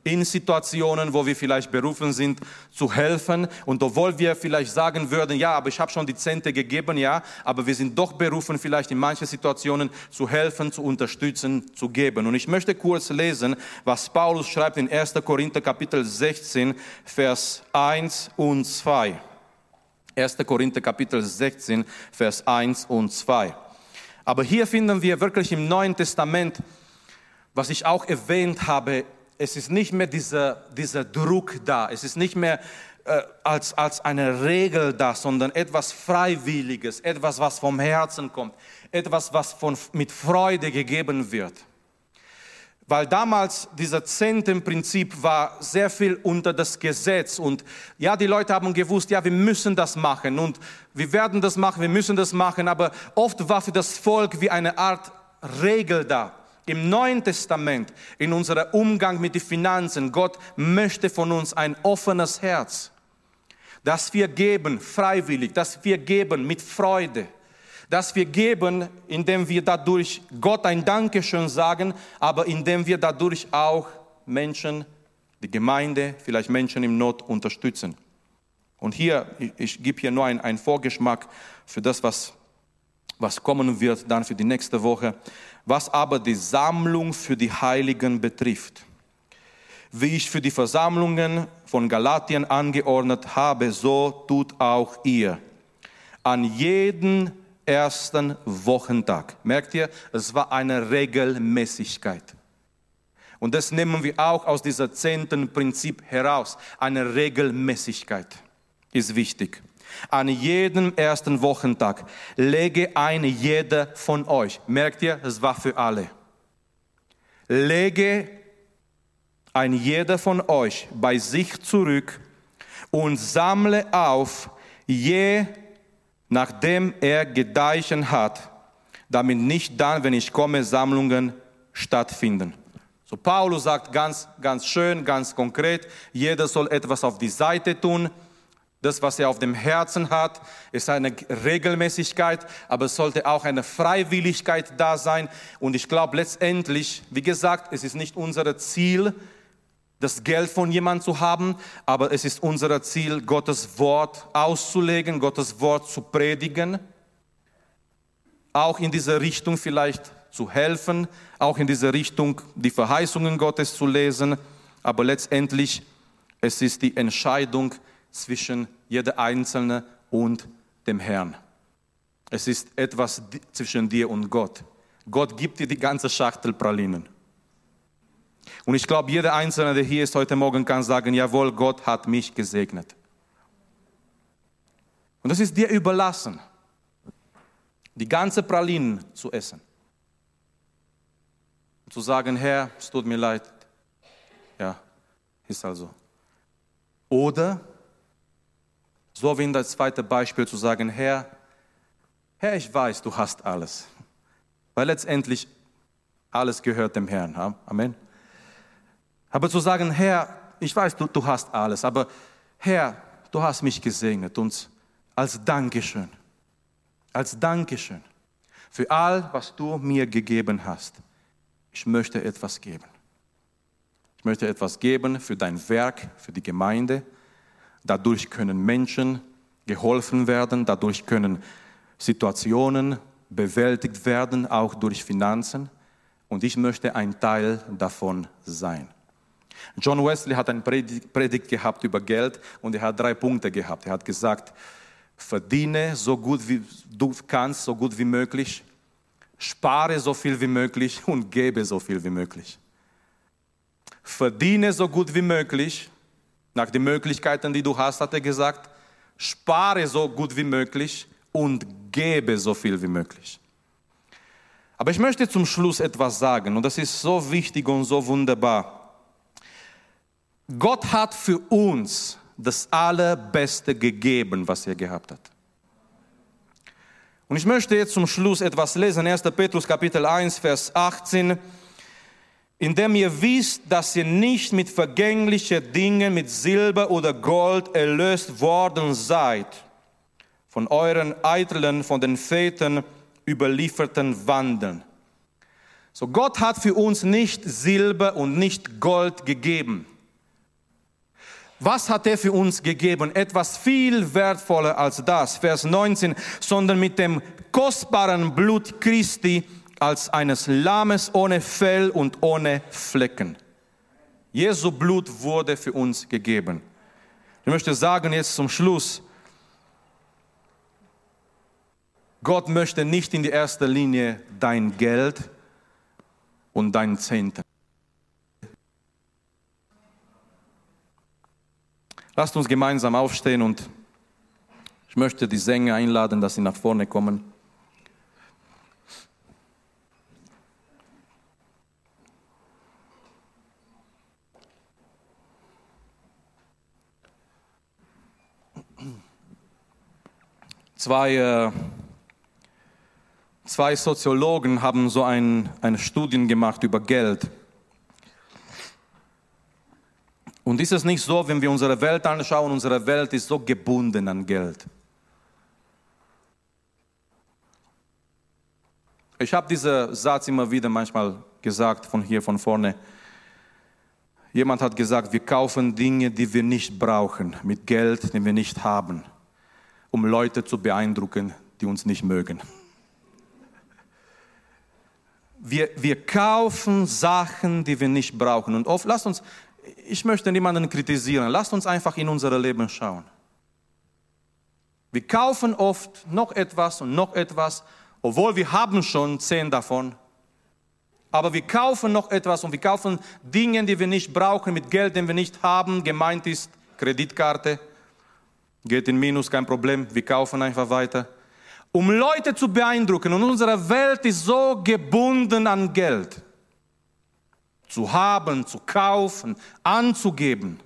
A: in Situationen, wo wir vielleicht berufen sind, zu helfen. Und obwohl wir vielleicht sagen würden, ja, aber ich habe schon die Zehnte gegeben, ja, aber wir sind doch berufen, vielleicht in manchen Situationen zu helfen, zu unterstützen, zu geben. Und ich möchte kurz lesen, was Paulus schreibt in 1. Korinther Kapitel 16, Vers 1 und 2. 1. Korinther Kapitel 16, Vers 1 und 2. Aber hier finden wir wirklich im Neuen Testament, was ich auch erwähnt habe, es ist nicht mehr dieser Druck da, es ist nicht mehr als eine Regel da, sondern etwas Freiwilliges, etwas, was vom Herzen kommt, etwas, was mit Freude gegeben wird. Weil damals dieser Zehntenprinzip war sehr viel unter das Gesetz und ja, die Leute haben gewusst, ja, wir müssen das machen und wir werden das machen, wir müssen das machen, aber oft war für das Volk wie eine Art Regel da. Im Neuen Testament, in unserem Umgang mit den Finanzen, Gott möchte von uns ein offenes Herz, dass wir geben freiwillig, dass wir geben mit Freude, dass wir geben, indem wir dadurch Gott ein Dankeschön sagen, aber indem wir dadurch auch Menschen, die Gemeinde, vielleicht Menschen in Not unterstützen. Und hier, ich gebe hier nur einen Vorgeschmack für das, was kommen wird dann für die nächste Woche. Was aber die Sammlung für die Heiligen betrifft, wie ich für die Versammlungen von Galatien angeordnet habe, so tut auch ihr. An jeden ersten Wochentag. Merkt ihr, es war eine Regelmäßigkeit. Und das nehmen wir auch aus dieser 10. Prinzip heraus. Eine Regelmäßigkeit ist wichtig. An jedem ersten Wochentag lege ein jeder von euch. Merkt ihr, es war für alle. Lege ein jeder von euch bei sich zurück und sammle auf, je nachdem er gedeichen hat, damit nicht dann, wenn ich komme, Sammlungen stattfinden. So Paulus sagt ganz schön, ganz konkret, jeder soll etwas auf die Seite tun. Das, was er auf dem Herzen hat, ist eine Regelmäßigkeit, aber es sollte auch eine Freiwilligkeit da sein. Und ich glaube letztendlich, wie gesagt, es ist nicht unser Ziel, das Geld von jemandem zu haben, aber es ist unser Ziel, Gottes Wort auszulegen, Gottes Wort zu predigen, auch in diese Richtung vielleicht zu helfen, auch in diese Richtung die Verheißungen Gottes zu lesen, aber letztendlich es ist die Entscheidung zwischen jeder Einzelne und dem Herrn. Es ist etwas zwischen dir und Gott. Gott gibt dir die ganze Schachtel Pralinen. Und ich glaube, jeder Einzelne, der hier ist heute Morgen, kann sagen, jawohl, Gott hat mich gesegnet. Und das ist dir überlassen, die ganze Pralinen zu essen. Und zu sagen, Herr, es tut mir leid. Ja, ist also. Oder, so wie in das zweite Beispiel, zu sagen, Herr, ich weiß, du hast alles. Weil letztendlich alles gehört dem Herrn. Amen. Aber zu sagen, Herr, ich weiß, du hast alles, aber Herr, du hast mich gesegnet und als Dankeschön für all, was du mir gegeben hast, ich möchte etwas geben. Ich möchte etwas geben für dein Werk, für die Gemeinde. Dadurch können Menschen geholfen werden, dadurch können Situationen bewältigt werden, auch durch Finanzen. Und ich möchte ein Teil davon sein. John Wesley hat eine Predigt gehabt über Geld und er hat 3 Punkte gehabt. Er hat gesagt, verdiene so gut wie du kannst, so gut wie möglich, spare so viel wie möglich und gebe so viel wie möglich. Verdiene so gut wie möglich, nach den Möglichkeiten, die du hast, hat er gesagt, spare so gut wie möglich und gebe so viel wie möglich. Aber ich möchte zum Schluss etwas sagen und das ist so wichtig und so wunderbar. Gott hat für uns das Allerbeste gegeben, was er gehabt hat. Und ich möchte jetzt zum Schluss etwas lesen, 1. Petrus Kapitel 1, Vers 18, indem ihr wisst, dass ihr nicht mit vergänglichen Dingen, mit Silber oder Gold erlöst worden seid, von euren eitlen, von den Vätern überlieferten Wandeln. So Gott hat für uns nicht Silber und nicht Gold gegeben. Was hat er für uns gegeben? Etwas viel wertvoller als das. Vers 19, sondern mit dem kostbaren Blut Christi als eines Lammes ohne Fell und ohne Flecken. Jesu Blut wurde für uns gegeben. Ich möchte sagen jetzt zum Schluss, Gott möchte nicht in die erste Linie dein Geld und dein Zehnten. Lasst uns gemeinsam aufstehen und ich möchte die Sänger einladen, dass sie nach vorne kommen. Zwei Soziologen haben so eine Studie gemacht über Geld. Und ist es nicht so, wenn wir unsere Welt anschauen, unsere Welt ist so gebunden an Geld. Ich habe diesen Satz immer wieder manchmal gesagt, von hier, von vorne. Jemand hat gesagt, wir kaufen Dinge, die wir nicht brauchen, mit Geld, den wir nicht haben, um Leute zu beeindrucken, die uns nicht mögen. Wir kaufen Sachen, die wir nicht brauchen. Und oft, ich möchte niemanden kritisieren, lasst uns einfach in unser Leben schauen. Wir kaufen oft noch etwas und noch etwas, obwohl wir haben schon 10 davon. Aber wir kaufen noch etwas und wir kaufen Dinge, die wir nicht brauchen, mit Geld, den wir nicht haben. Gemeint ist Kreditkarte, geht in Minus, kein Problem, wir kaufen einfach weiter. Um Leute zu beeindrucken. Und unsere Welt ist so gebunden an Geld. Zu haben, zu kaufen, anzugeben.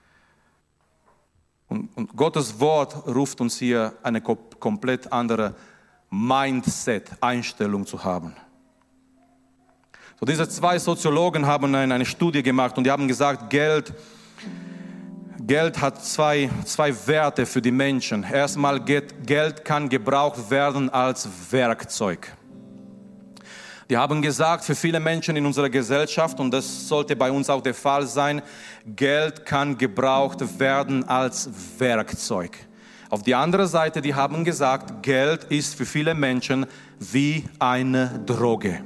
A: Und Gottes Wort ruft uns hier eine komplett andere Mindset, Einstellung zu haben. So, diese 2 Soziologen haben eine Studie gemacht und die haben gesagt, Geld hat zwei Werte für die Menschen. Erstmal, Geld kann gebraucht werden als Werkzeug. Die haben gesagt, für viele Menschen in unserer Gesellschaft, und das sollte bei uns auch der Fall sein, Geld kann gebraucht werden als Werkzeug. Auf die andere Seite, die haben gesagt, Geld ist für viele Menschen wie eine Droge.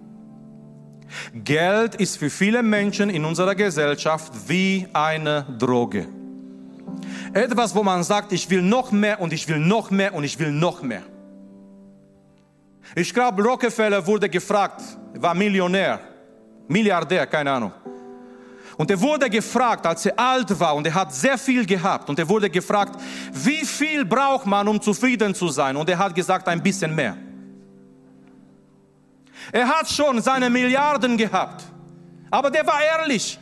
A: Geld ist für viele Menschen in unserer Gesellschaft wie eine Droge. Etwas, wo man sagt, ich will noch mehr und ich will noch mehr und ich will noch mehr. Ich glaube, Rockefeller wurde gefragt, war Millionär, Milliardär, keine Ahnung. Und er wurde gefragt, als er alt war und er hat sehr viel gehabt. Und er wurde gefragt, wie viel braucht man, um zufrieden zu sein? Und er hat gesagt, ein bisschen mehr. Er hat schon seine Milliarden gehabt, aber der war ehrlich.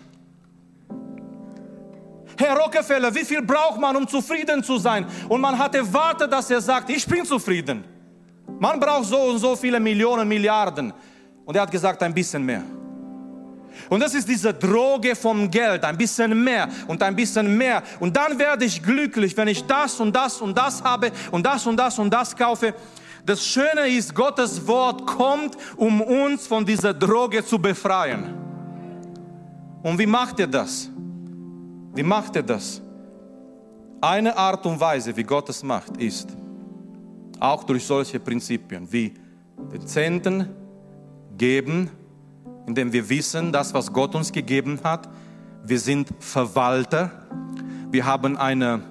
A: Herr Rockefeller, wie viel braucht man, um zufrieden zu sein? Und man hat erwartet, dass er sagt, ich bin zufrieden. Man braucht so und so viele Millionen, Milliarden. Und er hat gesagt, ein bisschen mehr. Und das ist diese Droge vom Geld, ein bisschen mehr und ein bisschen mehr. Und dann werde ich glücklich, wenn ich das und das und das habe und das und das und das kaufe. Das Schöne ist, Gottes Wort kommt, um uns von dieser Droge zu befreien. Und wie macht er das? Wie macht er das? Eine Art und Weise, wie Gott es macht, ist auch durch solche Prinzipien wie den Zehnten geben, indem wir wissen, das, was Gott uns gegeben hat, wir sind Verwalter, wir haben eine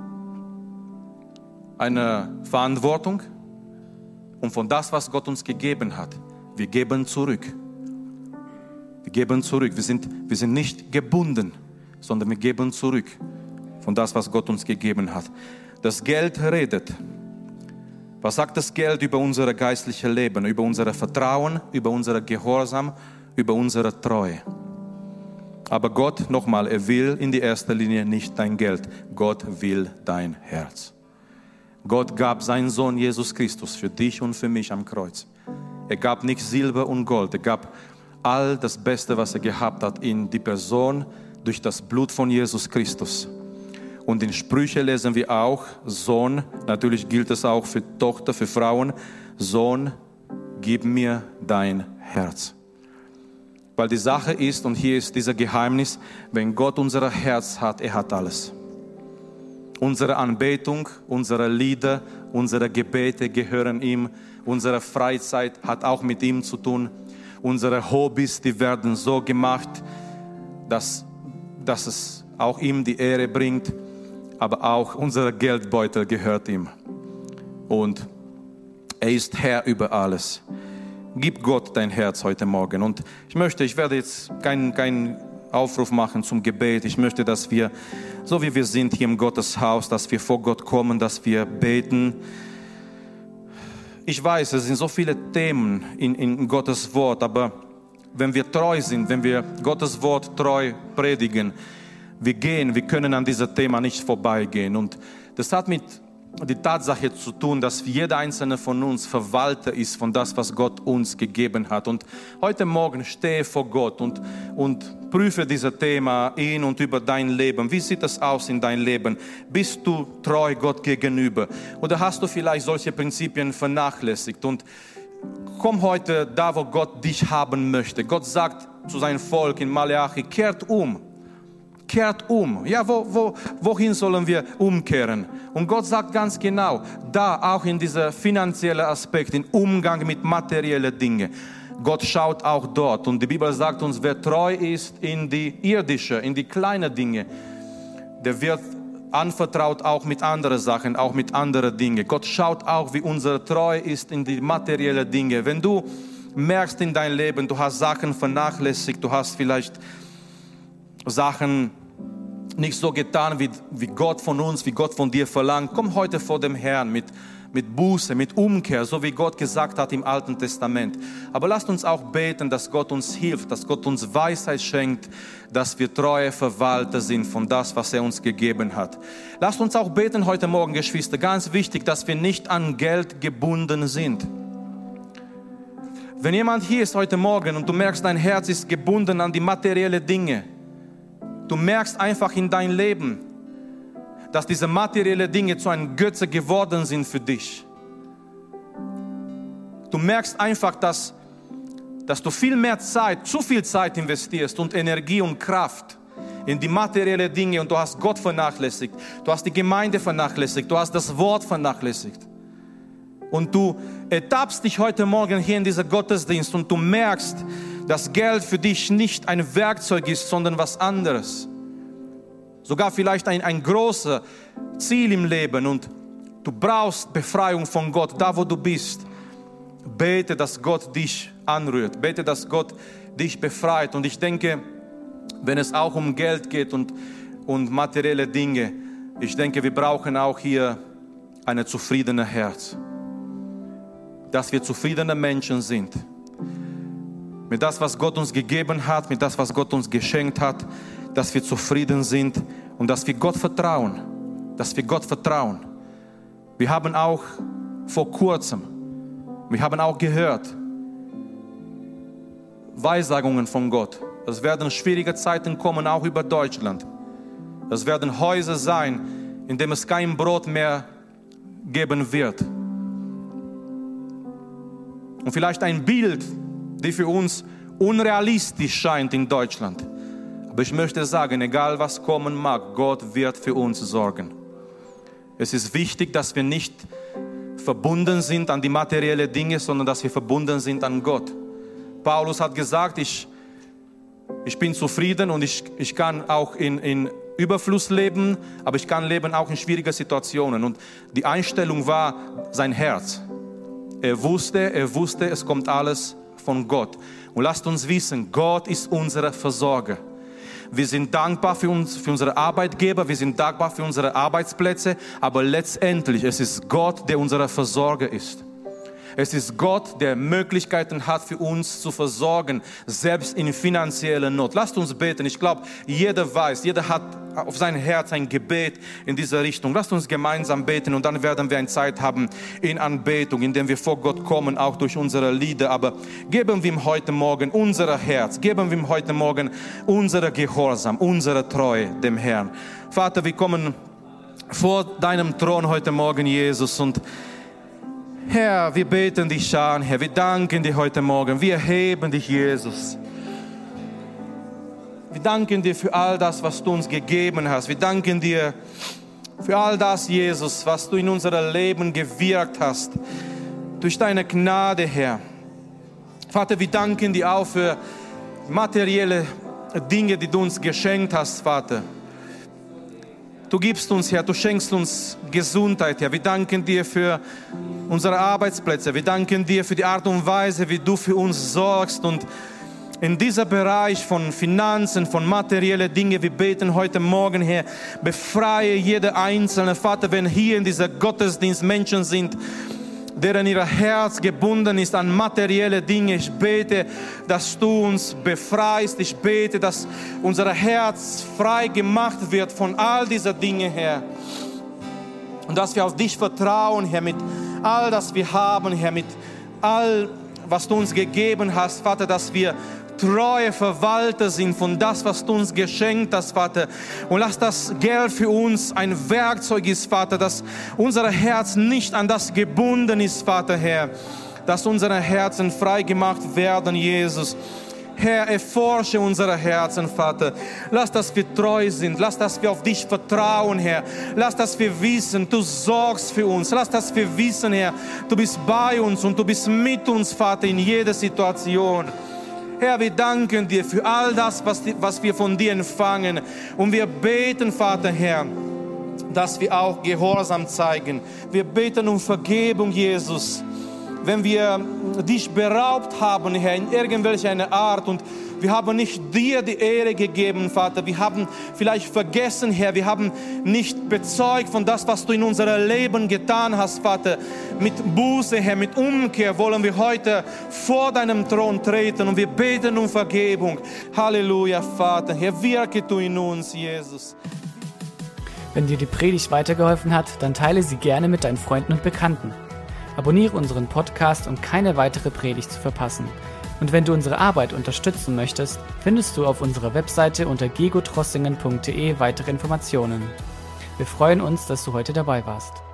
A: Verantwortung. Und von das, was Gott uns gegeben hat, wir geben zurück. Wir geben zurück. Wir sind nicht gebunden, sondern wir geben zurück von das, was Gott uns gegeben hat. Das Geld redet. Was sagt das Geld über unser geistliches Leben, über unser Vertrauen, über unser Gehorsam, über unsere Treue? Aber Gott, nochmal, er will in die erster Linie nicht dein Geld. Gott will dein Herz. Gott gab seinen Sohn Jesus Christus für dich und für mich am Kreuz. Er gab nicht Silber und Gold, er gab all das Beste, was er gehabt hat, in die Person durch das Blut von Jesus Christus. Und in Sprüche lesen wir auch, Sohn, natürlich gilt es auch für Tochter, für Frauen, Sohn, gib mir dein Herz. Weil die Sache ist, und hier ist dieser Geheimnis, wenn Gott unser Herz hat, er hat alles. Unsere Anbetung, unsere Lieder, unsere Gebete gehören ihm. Unsere Freizeit hat auch mit ihm zu tun. Unsere Hobbys, die werden so gemacht, dass es auch ihm die Ehre bringt. Aber auch unser Geldbeutel gehört ihm. Und er ist Herr über alles. Gib Gott dein Herz heute Morgen. Und ich werde jetzt keinen Aufruf machen zum Gebet. Ich möchte, dass wir, so wie wir sind hier im Gotteshaus, dass wir vor Gott kommen, dass wir beten. Ich weiß, es sind so viele Themen in Gottes Wort, aber wenn wir treu sind, wenn wir Gottes Wort treu predigen, wir können an diesem Thema nicht vorbeigehen. Und das hat mit die Tatsache zu tun, dass jeder einzelne von uns Verwalter ist von das, was Gott uns gegeben hat. Und heute Morgen stehe vor Gott und prüfe dieses Thema in und über dein Leben. Wie sieht es aus in deinem Leben? Bist du treu Gott gegenüber? Oder hast du vielleicht solche Prinzipien vernachlässigt? Und komm heute da, wo Gott dich haben möchte. Gott sagt zu seinem Volk in Malachi, kehrt um. Kehrt um. Ja, wohin sollen wir umkehren? Und Gott sagt ganz genau, da auch in dieser finanziellen Aspekt, im Umgang mit materiellen Dingen. Gott schaut auch dort. Und die Bibel sagt uns, wer treu ist in die irdische, in die kleinen Dinge, der wird anvertraut auch mit anderen Sachen, auch mit anderen Dingen. Gott schaut auch, wie unsere Treue ist in die materiellen Dinge. Wenn du merkst in deinem Leben, du hast Sachen vernachlässigt, du hast vielleicht Sachen nicht so getan, wie Gott von uns, wie Gott von dir verlangt. Komm heute vor dem Herrn mit Buße, mit Umkehr, so wie Gott gesagt hat im Alten Testament. Aber lasst uns auch beten, dass Gott uns hilft, dass Gott uns Weisheit schenkt, dass wir treue Verwalter sind von das, was er uns gegeben hat. Lasst uns auch beten heute Morgen, Geschwister, ganz wichtig, dass wir nicht an Geld gebunden sind. Wenn jemand hier ist heute Morgen und du merkst, dein Herz ist gebunden an die materiellen Dinge, du merkst einfach in deinem Leben, dass diese materiellen Dinge zu einem Götze geworden sind für dich. Du merkst einfach, dass du viel mehr Zeit, zu viel Zeit investierst und Energie und Kraft in die materiellen Dinge und du hast Gott vernachlässigt, du hast die Gemeinde vernachlässigt, du hast das Wort vernachlässigt. Und du ertappst dich heute Morgen hier in dieser Gottesdienst und du merkst, dass Geld für dich nicht ein Werkzeug ist, sondern was anderes. Sogar vielleicht ein großes Ziel im Leben und du brauchst Befreiung von Gott, da wo du bist. Bete, dass Gott dich anrührt. Bete, dass Gott dich befreit. Und ich denke, wenn es auch um Geld geht und materielle Dinge, ich denke, wir brauchen auch hier ein zufriedenes Herz. Dass wir zufriedene Menschen sind. Mit das, was Gott uns gegeben hat, mit das, was Gott uns geschenkt hat, dass wir zufrieden sind und dass wir Gott vertrauen. Dass wir Gott vertrauen. Wir haben auch vor kurzem, wir haben auch gehört, Weissagungen von Gott. Es werden schwierige Zeiten kommen, auch über Deutschland. Es werden Häuser sein, in denen es kein Brot mehr geben wird. Und vielleicht ein Bild, die für uns unrealistisch scheint in Deutschland. Aber ich möchte sagen, egal was kommen mag, Gott wird für uns sorgen. Es ist wichtig, dass wir nicht verbunden sind an die materiellen Dinge, sondern dass wir verbunden sind an Gott. Paulus hat gesagt, ich bin zufrieden und ich kann auch in Überfluss leben, aber ich kann leben auch in schwierigen Situationen. Und die Einstellung war sein Herz. Er wusste, es kommt alles von Gott. Und lasst uns wissen, Gott ist unser Versorger. Wir sind dankbar für unsere Arbeitgeber, wir sind dankbar für unsere Arbeitsplätze, aber letztendlich es ist Gott, der unser Versorger ist. Es ist Gott, der Möglichkeiten hat für uns zu versorgen, selbst in finanzieller Not. Lasst uns beten. Ich glaube, jeder hat auf sein Herz ein Gebet in dieser Richtung. Lasst uns gemeinsam beten und dann werden wir eine Zeit haben in Anbetung, in der wir vor Gott kommen, auch durch unsere Lieder. Aber geben wir ihm heute Morgen unser Herz, geben wir ihm heute Morgen unsere Gehorsam, unsere Treue dem Herrn. Vater, wir kommen vor deinem Thron heute Morgen, Jesus, und Herr, wir beten dich an, Herr, wir danken dir heute Morgen, wir heben dich, Jesus. Wir danken dir für all das, was du uns gegeben hast. Wir danken dir für all das, Jesus, was du in unser Leben gewirkt hast. Durch deine Gnade, Herr. Vater, wir danken dir auch für materielle Dinge, die du uns geschenkt hast, Vater. Du gibst uns, Herr, du schenkst uns Gesundheit, Herr. Wir danken dir für unsere Arbeitsplätze. Wir danken dir für die Art und Weise, wie du für uns sorgst. Und in diesem Bereich von Finanzen, von materiellen Dingen, wir beten heute Morgen, Herr, befreie jede einzelne, Vater, wenn hier in dieser Gottesdienst Menschen sind, deren ihr Herz gebunden ist an materielle Dinge. Ich bete, dass du uns befreist. Ich bete, dass unser Herz frei gemacht wird von all diesen Dingen, Herr. Und dass wir auf dich vertrauen, Herr, mit all das wir haben, Herr, mit all, was du uns gegeben hast, Vater, dass wir treue Verwalter sind von das, was du uns geschenkt hast, Vater. Und lass das Geld für uns ein Werkzeug ist, Vater, dass unser Herz nicht an das gebunden ist, Vater, Herr. Dass unsere Herzen frei gemacht werden, Jesus. Herr, erforsche unsere Herzen, Vater. Lass, dass wir treu sind. Lass, dass wir auf dich vertrauen, Herr. Lass, dass wir wissen, du sorgst für uns. Lass, dass wir wissen, Herr, du bist bei uns und du bist mit uns, Vater, in jeder Situation. Herr, wir danken dir für all das, was wir von dir empfangen. Und wir beten, Vater, Herr, dass wir auch Gehorsam zeigen. Wir beten um Vergebung, Jesus. Wenn wir dich beraubt haben, Herr, in irgendwelcher Art und wir haben nicht dir die Ehre gegeben, Vater. Wir haben vielleicht vergessen, Herr, wir haben nicht bezeugt von das, was du in unserem Leben getan hast, Vater. Mit Buße, Herr, mit Umkehr wollen wir heute vor deinem Thron treten und wir beten um Vergebung. Halleluja, Vater. Herr, wirke du in uns, Jesus.
B: Wenn dir die Predigt weitergeholfen hat, dann teile sie gerne mit deinen Freunden und Bekannten. Abonniere unseren Podcast, um keine weitere Predigt zu verpassen. Und wenn du unsere Arbeit unterstützen möchtest, findest du auf unserer Webseite unter gegotrossingen.de weitere Informationen. Wir freuen uns, dass du heute dabei warst.